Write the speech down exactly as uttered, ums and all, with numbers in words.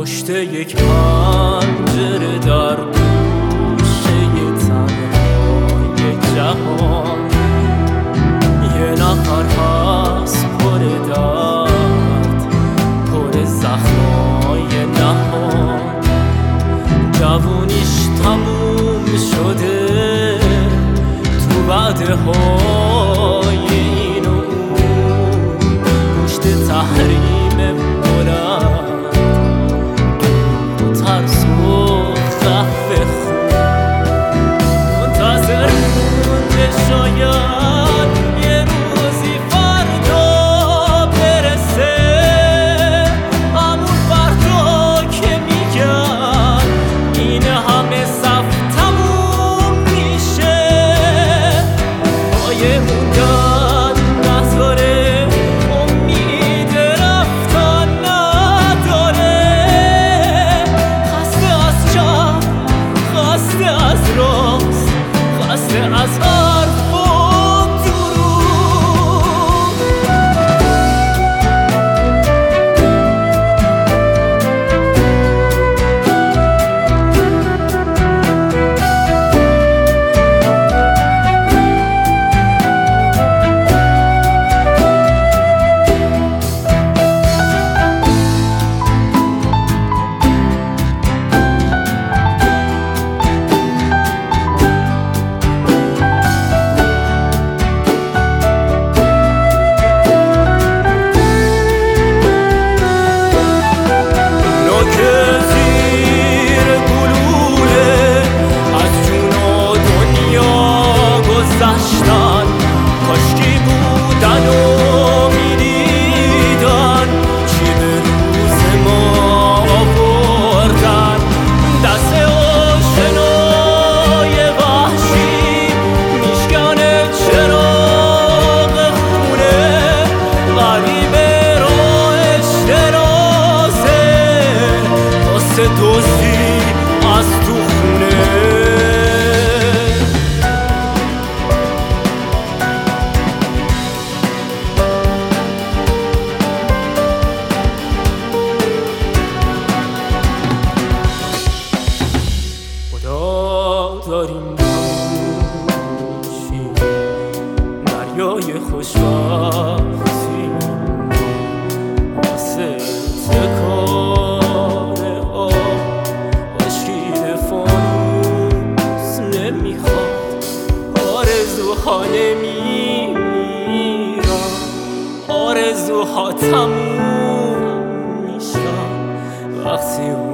پشت یک پنجره در گوشه تنهای جهان یه نفر هست پر درد، پر زخمای نهان. جوونیش تموم شده تو وعده های این و اون، پشت تحریم بلند و ترس و خفه خون. منتظر مونده شاید یه روزی فردا برسه، همون فردا که میگن این همه صف تموم میشه. پایه موندن نذاره، امید رفتن نداره. خسته از چپ، خسته از راست، خسته از حرف و کاشکی بودن و میدیدن چی به روز ما آوردن. دست آشنای وحشی میشکنه چراغ خونه، غریبه راهش درازه واسه دزدی از تو خونه. داریم همونشیم دریای خوشبختی واسه تکانه آب بشکید فانوس نمیخواد. آرزوها نمیمیرن، آرزوها تموم میشن وقتی